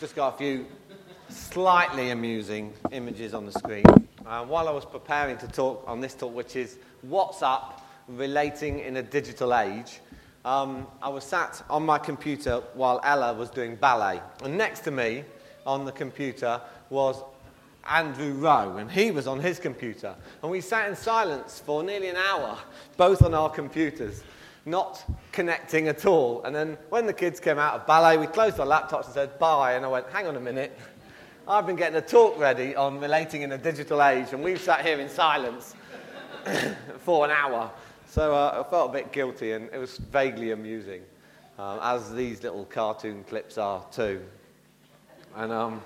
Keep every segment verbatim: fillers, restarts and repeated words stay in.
just got a few slightly amusing images on the screen. Uh, while I was preparing to talk on this talk, which is What's Up? Relating in a Digital Age, um, I was sat on my computer while Ella was doing ballet. And next to me on the computer was Andrew Rowe, and he was on his computer. And we sat in silence for nearly an hour, both on our computers, not connecting at all. And then when the kids came out of ballet, we closed our laptops and said bye, and I went, hang on a minute, I've been getting a talk ready on relating in a digital age, and we've sat here in silence for an hour. So uh, I felt a bit guilty, and it was vaguely amusing, uh, as these little cartoon clips are too. And um,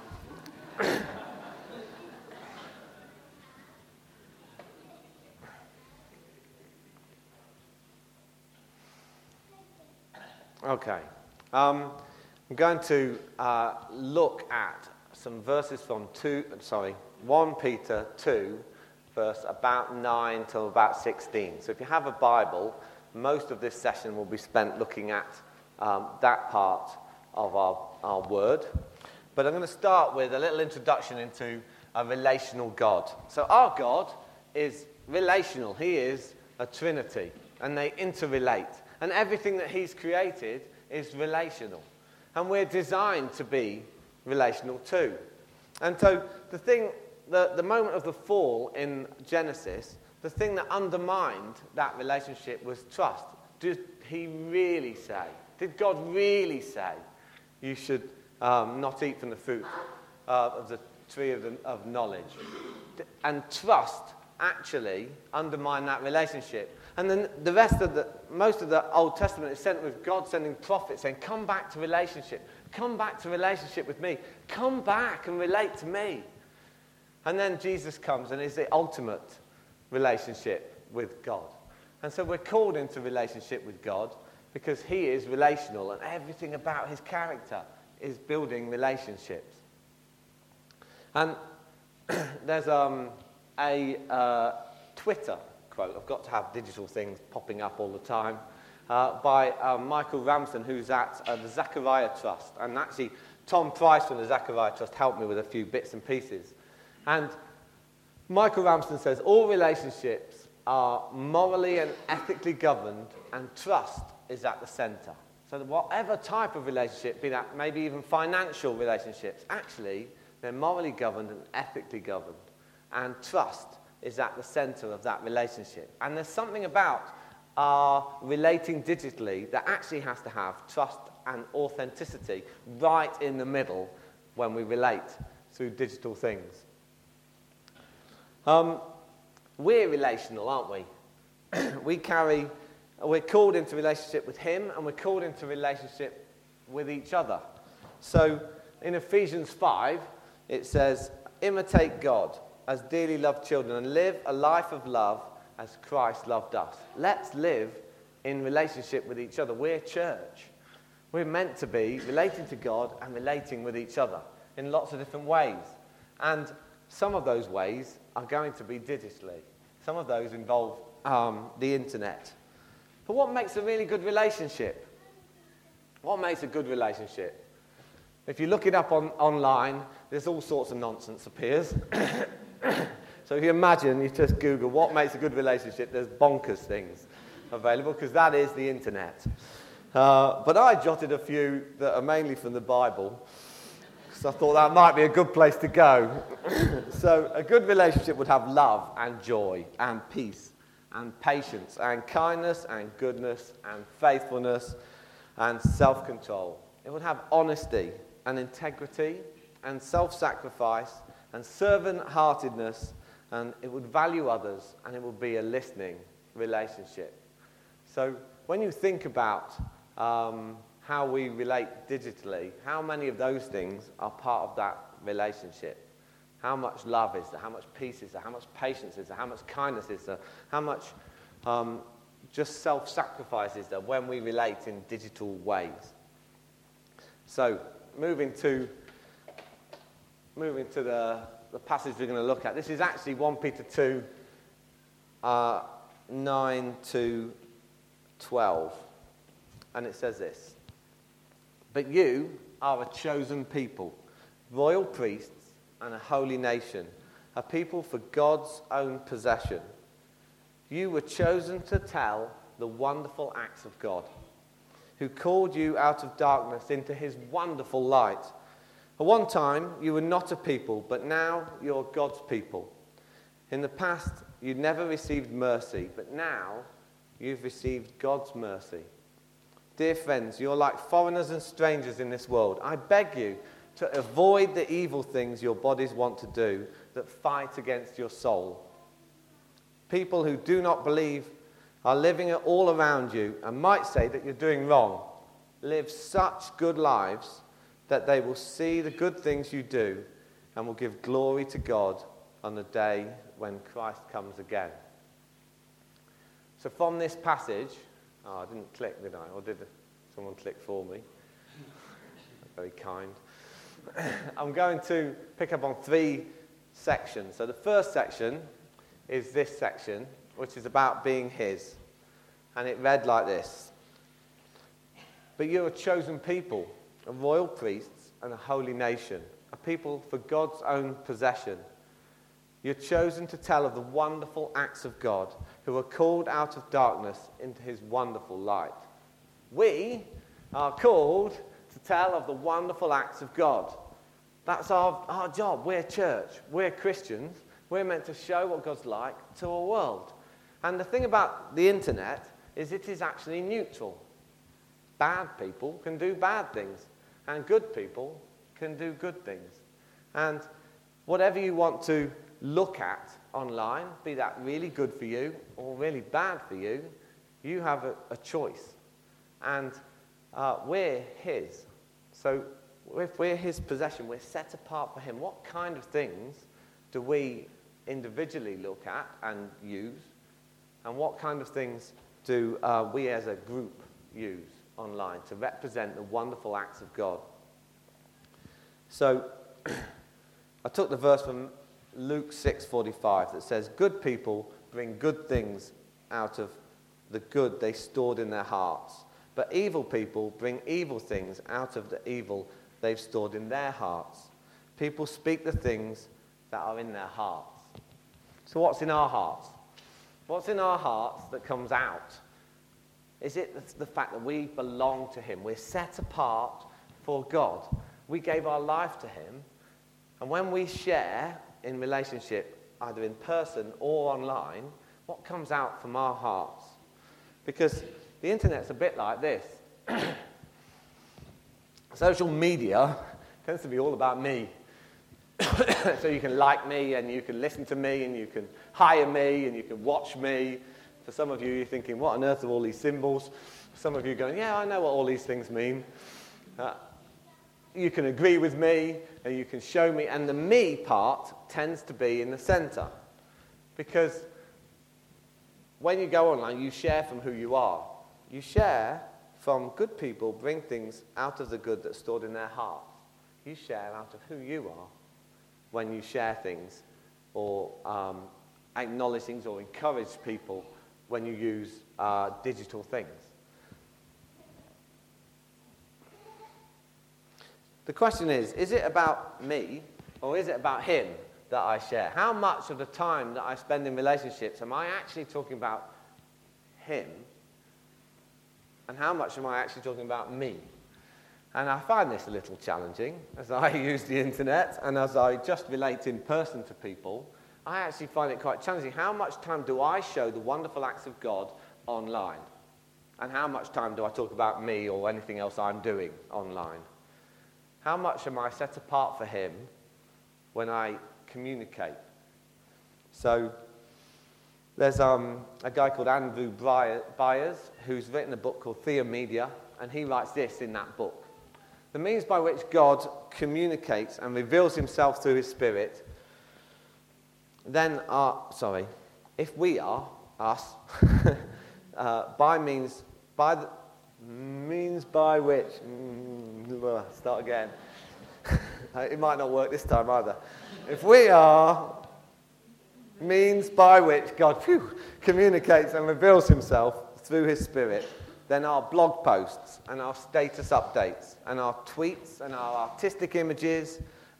okay, um, I'm going to uh, look at some verses from two, sorry, First Peter two, verse about nine till about sixteen. So if you have a Bible, most of this session will be spent looking at um, that part of our, our word. But I'm going to start with a little introduction into a relational God. So our God is relational. He is a Trinity, and they interrelate. And everything that he's created is relational. And we're designed to be relational too. And so the thing, the, the moment of the fall in Genesis, the thing that undermined that relationship was trust. Did he really say, did God really say, you should um, not eat from the fruit uh, of the tree of, the, of knowledge? And trust actually undermined that relationship. And then the rest of the, most of the Old Testament is sent with God sending prophets saying, come back to relationship. Come back to relationship with me. Come back and relate to me. And then Jesus comes and is the ultimate relationship with God. And so we're called into relationship with God because he is relational, and everything about his character is building relationships. And there's um, a uh, Twitter quote. I've got to have digital things popping up all the time. Uh, by uh, Michael Ramsden, who's at uh, the Zachariah Trust. And actually, Tom Price from the Zachariah Trust helped me with a few bits and pieces. And Michael Ramsden says, all relationships are morally and ethically governed, and trust is at the center. So that whatever type of relationship, be that maybe even financial relationships, actually, they're morally governed and ethically governed. And trust is at the center of that relationship. And there's something about are relating digitally that actually has to have trust and authenticity right in the middle when we relate through digital things. Um, we're relational, aren't we? we carry, we're called into relationship with him, and we're called into relationship with each other. So in Ephesians five, it says, imitate God as dearly loved children and live a life of love as Christ loved us. Let's live in relationship with each other. We're church. We're meant to be relating to God and relating with each other in lots of different ways. And some of those ways are going to be digitally. Some of those involve um, the internet. But what makes a really good relationship? What makes a good relationship? If you look it up on, online, there's all sorts of nonsense appears. So if you imagine, you just Google what makes a good relationship, there's bonkers things available, because that is the internet. Uh, but I jotted a few that are mainly from the Bible, because I thought that might be a good place to go. So a good relationship would have love and joy and peace and patience and kindness and goodness and faithfulness and self-control. It would have honesty and integrity and self-sacrifice and servant-heartedness, and it would value others, and it would be a listening relationship. So when you think about um, how we relate digitally, how many of those things are part of that relationship? How much love is there? How much peace is there? How much patience is there? How much kindness is there? How much um, just self-sacrifice is there when we relate in digital ways? So moving to moving to the the passage we're going to look at. This is actually First Peter two, uh, nine to twelve. And it says this. But you are a chosen people, royal priests and a holy nation, a people for God's own possession. You were chosen to tell the wonderful acts of God, who called you out of darkness into his wonderful light. At one time, you were not a people, but now you're God's people. In the past, you never received mercy, but now you've received God's mercy. Dear friends, you're like foreigners and strangers in this world. I beg you to avoid the evil things your bodies want to do that fight against your soul. People who do not believe are living it all around you and might say that you're doing wrong. Live such good lives that they will see the good things you do and will give glory to God on the day when Christ comes again. So from this passage, oh, I didn't click, did I? Or did someone click for me? Very kind. I'm going to pick up on three sections. So the first section is this section, which is about being his. And it read like this. But you're a chosen people, a royal priests and a holy nation, a people for God's own possession. You're chosen to tell of the wonderful acts of God, who are called out of darkness into his wonderful light. We are called to tell of the wonderful acts of God. That's our, our job. We're church. We're Christians. We're meant to show what God's like to a world. And the thing about the internet is it is actually neutral. Bad people can do bad things, and good people can do good things. And whatever you want to look at online, be that really good for you or really bad for you, you have a, a choice. And uh, we're his. So if we're his possession, we're set apart for him. What kind of things do we individually look at and use? And what kind of things do uh, we as a group use online to represent the wonderful acts of God? So I took the verse from Luke six forty-five that says, good people bring good things out of the good they stored in their hearts, but evil people bring evil things out of the evil they've stored in their hearts. People speak the things that are in their hearts. So what's in our hearts? What's in our hearts that comes out? Is it the fact that we belong to him? We're set apart for God. We gave our life to him. And when we share in relationship, either in person or online, what comes out from our hearts? Because the internet's a bit like this. Social media tends to be all about me. So you can like me, and you can listen to me, and you can hire me, and you can watch me. For some of you, you're thinking, what on earth are all these symbols? Some of you are going, yeah, I know what all these things mean. Uh, you can agree with me, and you can show me. And the me part tends to be in the center. Because when you go online, you share from who you are. You share from good people, bring things out of the good that's stored in their hearts. You share out of who you are when you share things or um, acknowledge things or encourage people when you use uh, digital things. The question is, is it about me or is it about him that I share? How much of the time that I spend in relationships am I actually talking about him? And how much am I actually talking about me? And I find this a little challenging as I use the internet and as I just relate in person to people. I actually find it quite challenging. How much time do I show the wonderful acts of God online? And how much time do I talk about me or anything else I'm doing online? How much am I set apart for him when I communicate? So there's um, a guy called Andrew Byers who's written a book called Theomedia, and he writes this in that book. The means by which God communicates and reveals himself through his Spirit, then are, sorry, if we are, us, uh, by means, by the means by which, mm, start again, it might not work this time either. If we are means by which God phew, communicates and reveals himself through his Spirit, then our blog posts and our status updates and our tweets and our artistic images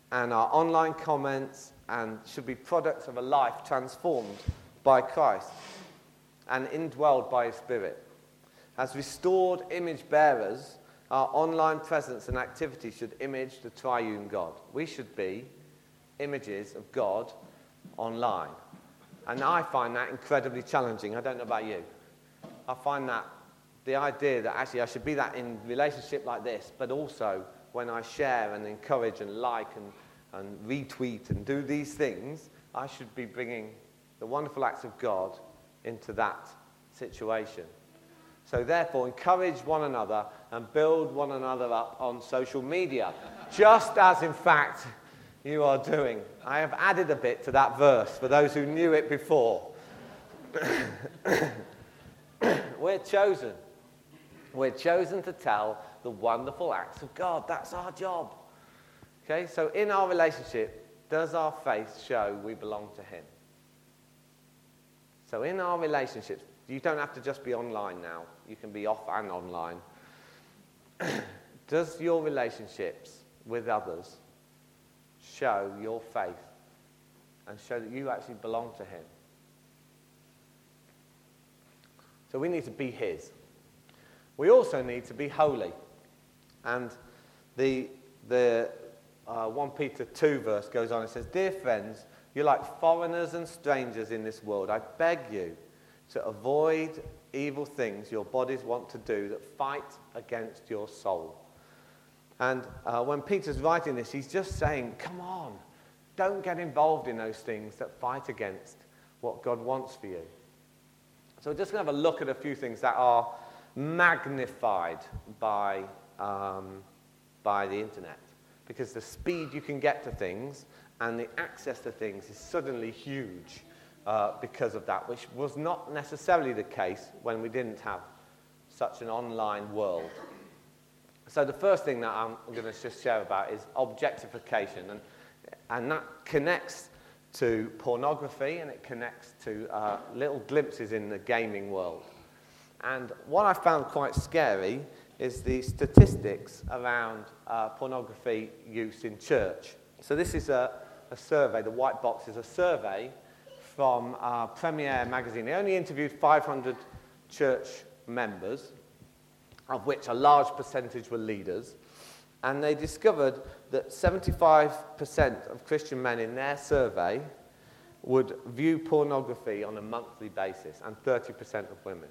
and our online comments and should be products of a life transformed by Christ and indwelled by His Spirit. As restored image bearers, our online presence and activity should image the triune God. We should be images of God online. And I find that incredibly challenging. I don't know about you. I find that the idea that actually I should be that in relationship like this, but also when I share and encourage and like and, and retweet and do these things, I should be bringing the wonderful acts of God into that situation. So therefore, encourage one another and build one another up on social media, just as, in fact, you are doing. I have added a bit to that verse for those who knew it before. We're chosen. We're chosen to tell the wonderful acts of God. That's our job. Okay, so in our relationship, does our faith show we belong to Him? So in our relationships, you don't have to just be online now. You can be off and online. Does your relationships with others show your faith and show that you actually belong to Him? So we need to be His. We also need to be holy. And the, the uh, First Peter two verse goes on. It says, "Dear friends, you're like foreigners and strangers in this world. I beg you to avoid evil things your bodies want to do that fight against your soul." And uh, when Peter's writing this, he's just saying, come on, don't get involved in those things that fight against what God wants for you. So we're just going to have a look at a few things that are magnified by, um, by the internet. Because the speed you can get to things and the access to things is suddenly huge. Uh, because of that, which was not necessarily the case when we didn't have such an online world. So the first thing that I'm going to just share about is objectification, and, and that connects to pornography, and it connects to uh, little glimpses in the gaming world. And what I found quite scary is the statistics around uh, pornography use in church. So this is a, a survey, the white box is a survey from uh, Premier magazine. They only interviewed five hundred church members, of which a large percentage were leaders, and they discovered that seventy-five percent of Christian men in their survey would view pornography on a monthly basis, and thirty percent of women.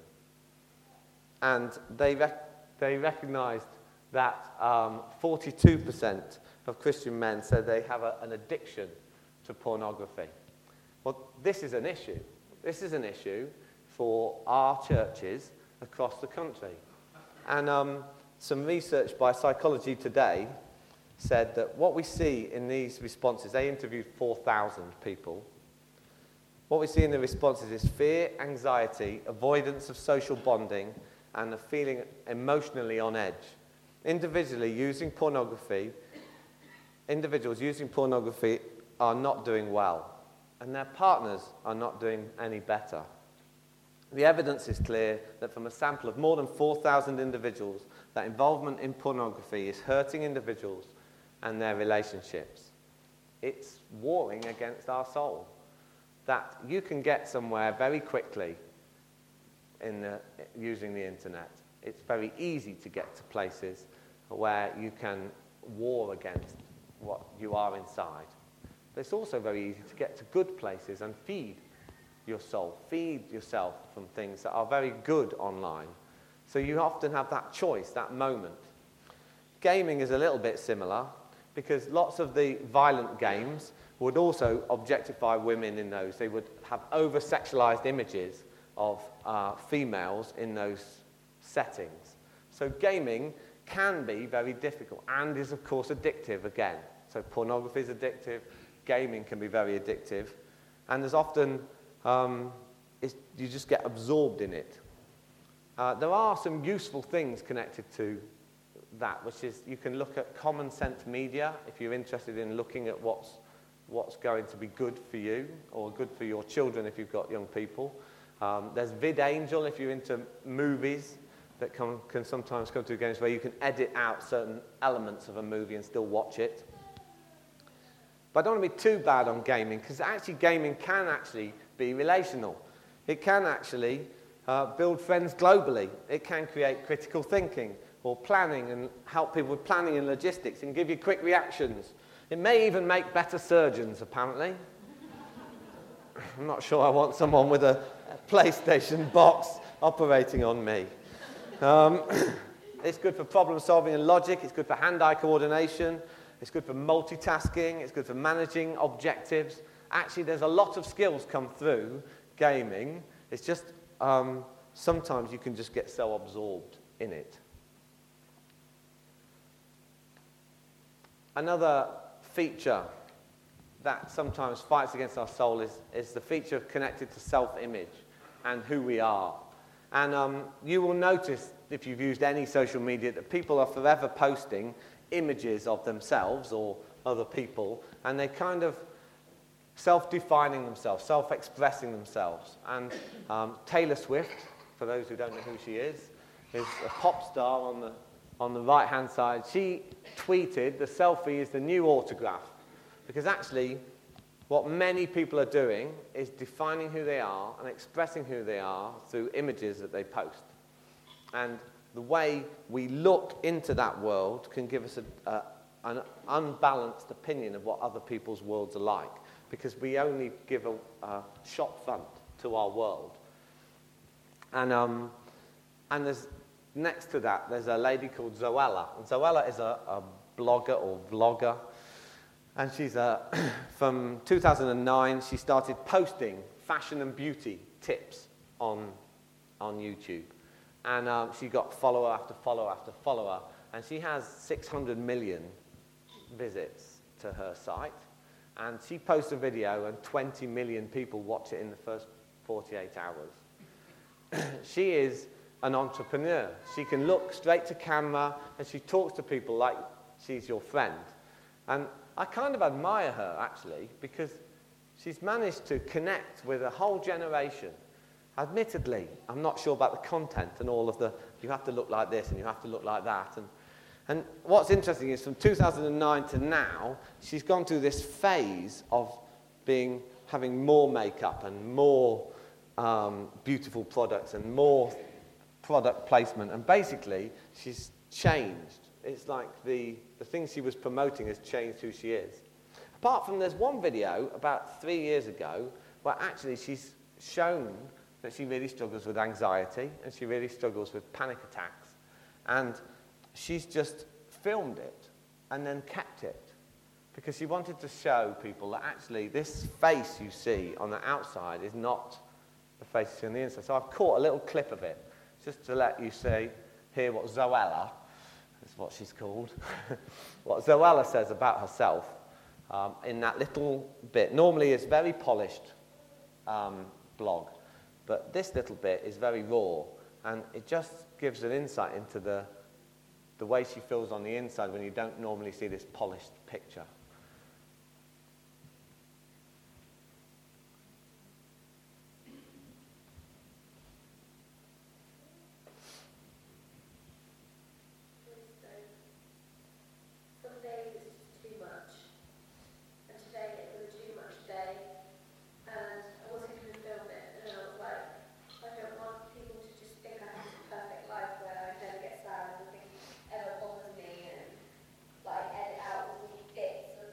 And they, rec- they recognized that um, forty-two percent of Christian men said they have a, an addiction to pornography. Well, this is an issue. This is an issue for our churches across the country. And um, some research by Psychology Today said that what we see in these responses, they interviewed four thousand people. What we see in the responses is fear, anxiety, avoidance of social bonding, and a feeling emotionally on edge. Individually using pornography, individuals using pornography are not doing well, and their partners are not doing any better. The evidence is clear that from a sample of more than four thousand individuals, that involvement in pornography is hurting individuals and their relationships. It's warring against our soul. That you can get somewhere very quickly in the, using the internet. It's very easy to get to places where you can war against what you are inside. But it's also very easy to get to good places and feed your soul, feed yourself from things that are very good online. So you often have that choice, that moment. Gaming is a little bit similar, because lots of the violent games would also objectify women in those. They would have over-sexualized images of uh, females in those settings. So gaming can be very difficult and is, of course, addictive again. So pornography is addictive, gaming can be very addictive, and there's often, um, it's, you just get absorbed in it. Uh, there are some useful things connected to that, which is you can look at common sense media if you're interested in looking at what's, what's going to be good for you or good for your children if you've got young people. Um, there's VidAngel if you're into movies that can, can sometimes come to games where you can edit out certain elements of a movie and still watch it. But I don't want to be too bad on gaming, because actually gaming can actually be relational. It can actually uh, build friends globally. It can create critical thinking or planning and help people with planning and logistics and give you quick reactions. It may even make better surgeons, apparently. I'm not sure I want someone with a PlayStation box operating on me. Um, it's good for problem solving and logic. It's good for hand-eye coordination. It's good for multitasking. It's good for managing objectives. Actually, there's a lot of skills come through gaming. It's just um, sometimes you can just get so absorbed in it. Another feature that sometimes fights against our soul is, is the feature connected to self-image and who we are. And um, you will notice, if you've used any social media, that people are forever posting images of themselves or other people, and they're kind of self-defining themselves, self-expressing themselves. And um, Taylor Swift, for those who don't know who she is, is a pop star on the, on the right-hand side. She tweeted, the selfie is the new autograph. Because actually, what many people are doing is defining who they are and expressing who they are through images that they post. And the way we look into that world can give us a, a, an unbalanced opinion of what other people's worlds are like, because we only give a, a shop front to our world. And, um, and there's, next to that, there's a lady called Zoella. And Zoella is a, a blogger or vlogger. And she's, uh, from two thousand nine, she started posting fashion and beauty tips on, on YouTube. And um, she got follower after follower after follower. And she has six hundred million visits to her site. And she posts a video and twenty million people watch it in the first forty-eight hours. She is an entrepreneur. She can look straight to camera and she talks to people like she's your friend. And I kind of admire her, actually, because she's managed to connect with a whole generation. Admittedly, I'm not sure about the content and all of the, you have to look like this and you have to look like that. And, and what's interesting is from two thousand nine to now, she's gone through this phase of being, having more makeup and more um, beautiful products and more product placement. And basically, she's changed. It's like the, the things she was promoting has changed who she is. Apart from, there's one video about three years ago where actually she's shown that she really struggles with anxiety and she really struggles with panic attacks. And she's just filmed it and then kept it because she wanted to show people that actually this face you see on the outside is not the face you see on the inside. So I've caught a little clip of it just to let you see, hear what Zoella, is what she's called, what Zoella says about herself um, in that little bit. Normally it's very polished um, blog, but this little bit is very raw, and it just gives an insight into the, the way she feels on the inside when you don't normally see this polished picture. Ever bothers me and like edit out all the bits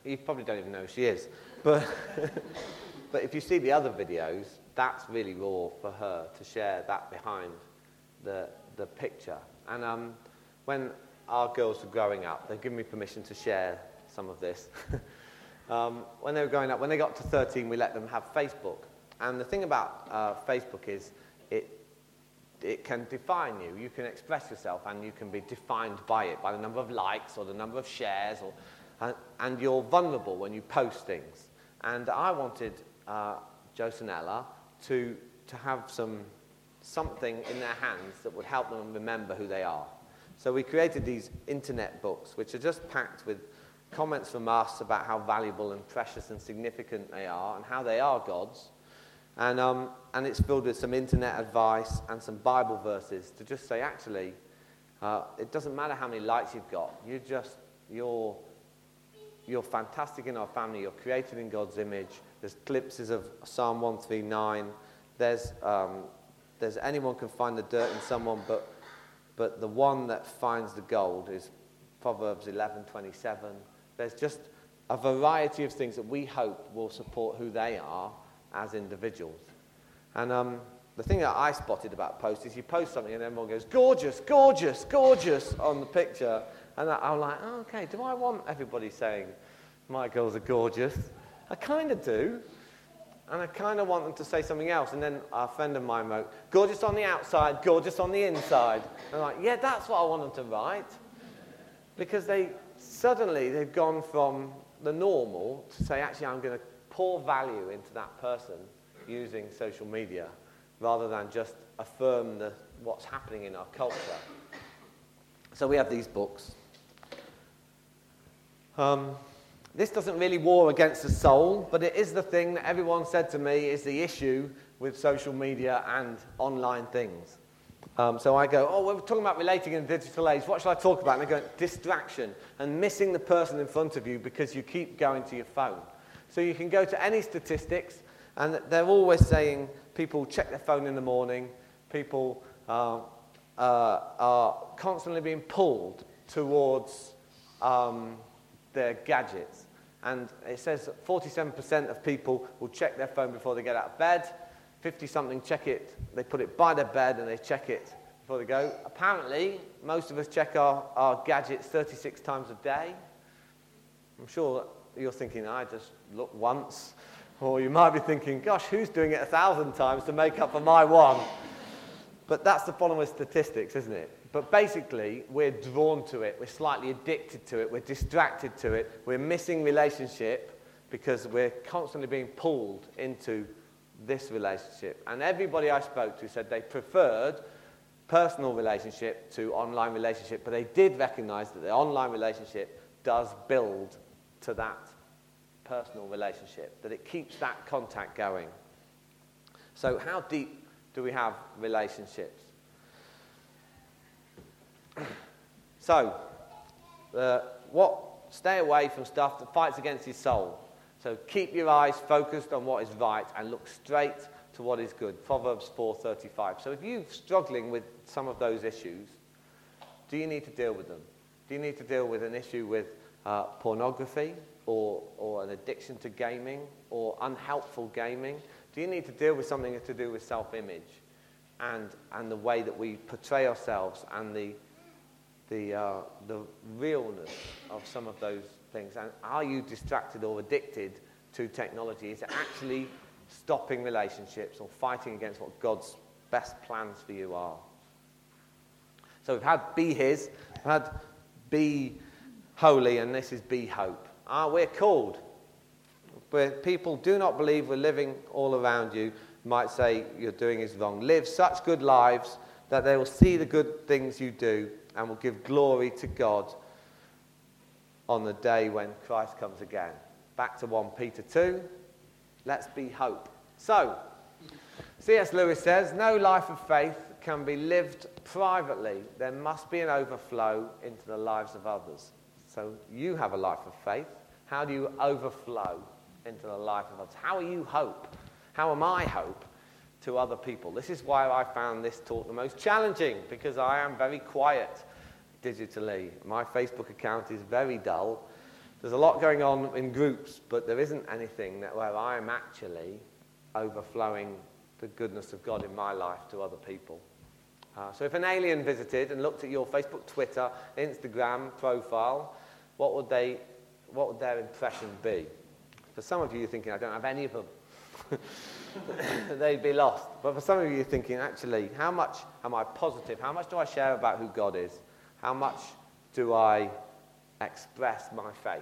You probably don't even know who she is. But, but if you see the other videos, that's really raw for her to share that behind the, the picture. And um, when our girls were growing up, they've given me permission to share some of this. um, when they were growing up, when they got to thirteen, we let them have Facebook. And the thing about uh, Facebook is it it can define you. You can express yourself, and you can be defined by it, by the number of likes or the number of shares, or and, and you're vulnerable when you post things. And I wanted uh, Jose and Ella to to have some something in their hands that would help them remember who they are. So we created these internet books, which are just packed with comments from us about how valuable and precious and significant they are, and how they are God's. And, um, and it's filled with some internet advice and some Bible verses to just say, actually, uh, it doesn't matter how many likes you've got. You're just, you're, you're fantastic in our family. You're created in God's image. There's glimpses of Psalm one thirty-nine. There's, um, there's anyone can find the dirt in someone, but, but the one that finds the gold is Proverbs eleven twenty-seven. There's just a variety of things that we hope will support who they are as individuals. And um, the thing that I spotted about posts is you post something and everyone goes, gorgeous, gorgeous, gorgeous on the picture. And I, I'm like, oh, okay, do I want everybody saying my girls are gorgeous? I kind of do. And I kind of want them to say something else. And then a friend of mine wrote, gorgeous on the outside, gorgeous on the inside. And I'm like, yeah, that's what I want them to write. Because they suddenly, they've gone from the normal to say, actually, I'm going to pour value into that person using social media rather than just affirm the, what's happening in our culture. So we have these books. Um, this doesn't really war against the soul, but it is the thing that everyone said to me is the issue with social media and online things. Um, so I go, oh, we're talking about relating in the digital age. What shall I talk about? And they go, distraction and missing the person in front of you because you keep going to your phone. So you can go to any statistics, and they're always saying people check their phone in the morning, people uh, uh, are constantly being pulled towards um, their gadgets. And it says that forty-seven percent of people will check their phone before they get out of bed, fifty-something check it, they put it by their bed and they check it before they go. Apparently, most of us check our, our gadgets thirty-six times a day. I'm sure you're thinking, I just look once. Or you might be thinking, gosh, who's doing it a thousand times to make up for my one? But that's the problem with statistics, isn't it? But basically, we're drawn to it. We're slightly addicted to it. We're distracted to it. We're missing relationship because we're constantly being pulled into this relationship. And everybody I spoke to said they preferred personal relationship to online relationship, but they did recognize that the online relationship does build to that personal relationship, that it keeps that contact going. So how deep do we have relationships? So, uh, what? Stay away from stuff that fights against your soul. So keep your eyes focused on what is right and look straight to what is good. Proverbs four thirty-five. So if you're struggling with some of those issues, do you need to deal with them? Do you need to deal with an issue with uh, pornography or, or an addiction to gaming or unhelpful gaming? Do you need to deal with something to do with self-image and, and the way that we portray ourselves and the, the, uh, the realness of some of those things? And are you distracted or addicted to technology? Is it actually stopping relationships or fighting against what God's best plans for you are? So we've had be his, we've had be holy, and this is be hope. Ah, we're called. Where people do not believe we're living all around you, might say you're doing is wrong. Live such good lives that they will see the good things you do and will give glory to God on the day when Christ comes again. Back to First Peter two. Let's be hope. So, C S Lewis says, no life of faith can be lived privately. There must be an overflow into the lives of others. So you have a life of faith. How do you overflow into the life of others? How are you hope? How am I hope to other people? This is why I found this talk the most challenging, because I am very quiet digitally. My Facebook account is very dull. There's a lot going on in groups, but there isn't anything that where I'm actually overflowing the goodness of God in my life to other people. Uh, so if an alien visited and looked at your Facebook, Twitter, Instagram profile, what would they, what would their impression be? For some of you, you're thinking, I don't have any of them. They'd be lost. But for some of you, you're thinking, actually, how much am I positive? How much do I share about who God is? How much do I express my faith?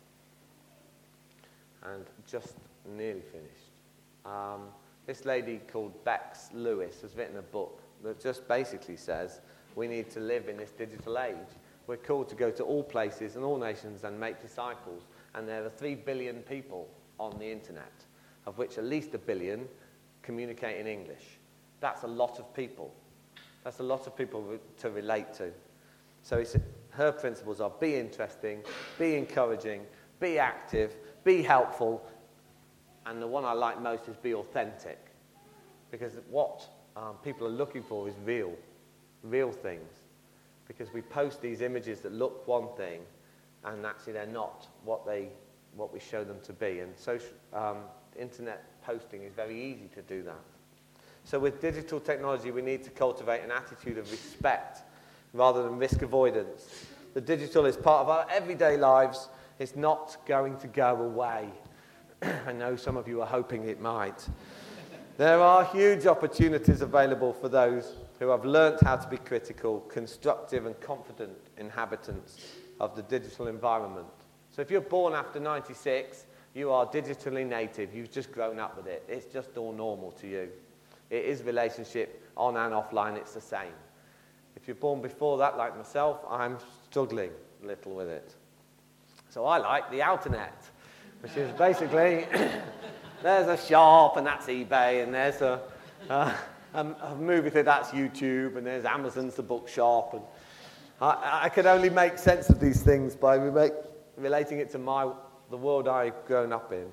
And just nearly finished. Um, this lady called Bex Lewis has written a book that just basically says we need to live in this digital age. We're called to go to all places and all nations and make disciples. And there are three billion people on the internet, of which at least a billion communicate in English. That's a lot of people. That's a lot of people re- to relate to. So it's, her principles are be interesting, be encouraging, be active, be helpful, and the one I like most is be authentic. Because what um, people are looking for is real, real things. Because we post these images that look one thing, and actually they're not what they, what we show them to be. And social, um, internet posting is very easy to do that. So with digital technology, we need to cultivate an attitude of respect rather than risk avoidance. The digital is part of our everyday lives. It's not going to go away. I know some of you are hoping it might. There are huge opportunities available for those who have learnt how to be critical, constructive and confident inhabitants of the digital environment. So if you're born after ninety-six, you are digitally native. You've just grown up with it. It's just all normal to you. It is relationship on and offline. It's the same. If you're born before that, like myself, I'm struggling a little with it. So I like the Outernet, which is basically, there's a shop and that's eBay, and there's a, uh, a, a movie theatre, that's YouTube, and there's Amazon's the bookshop. And I, I can only make sense of these things by re- relating it to my the world I've grown up in.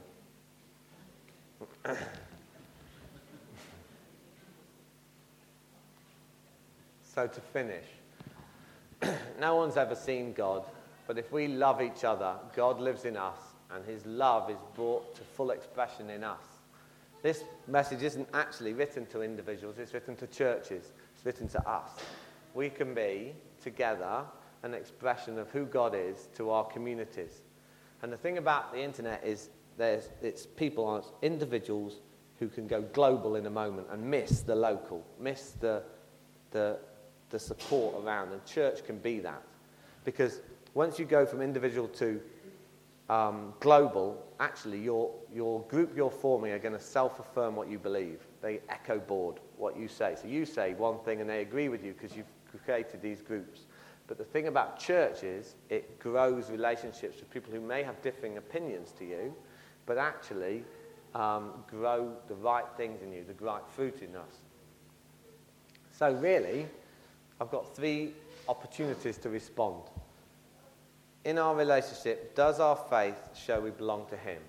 So to finish, no one's ever seen God, but if we love each other, God lives in us, and his love is brought to full expression in us. This message isn't actually written to individuals, it's written to churches, it's written to us. We can be, together, an expression of who God is to our communities. And the thing about the internet is there's it's people, it's individuals who can go global in a moment and miss the local, miss the the the support around, and church can be that. Because once you go from individual to um, global, actually your your group you're forming are going to self-affirm what you believe. They echo board what you say. So you say one thing and they agree with you because you've created these groups. But the thing about church is it grows relationships with people who may have differing opinions to you, but actually um, grow the right things in you, the right fruit in us. So really, I've got three opportunities to respond. In our relationship, does our faith show we belong to him?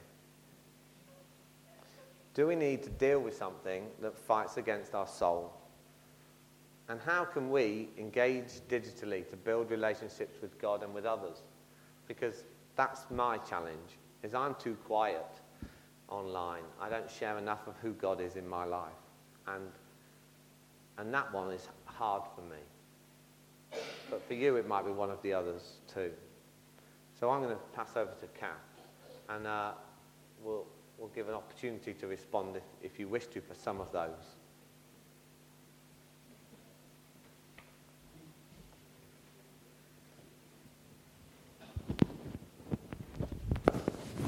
Do we need to deal with something that fights against our soul? And how can we engage digitally to build relationships with God and with others? Because that's my challenge, is I'm too quiet online. I don't share enough of who God is in my life. And, and that one is hard for me. But for you, it might be one of the others too. So I'm going to pass over to Kath, and uh, we'll, we'll give an opportunity to respond if, if you wish to for some of those.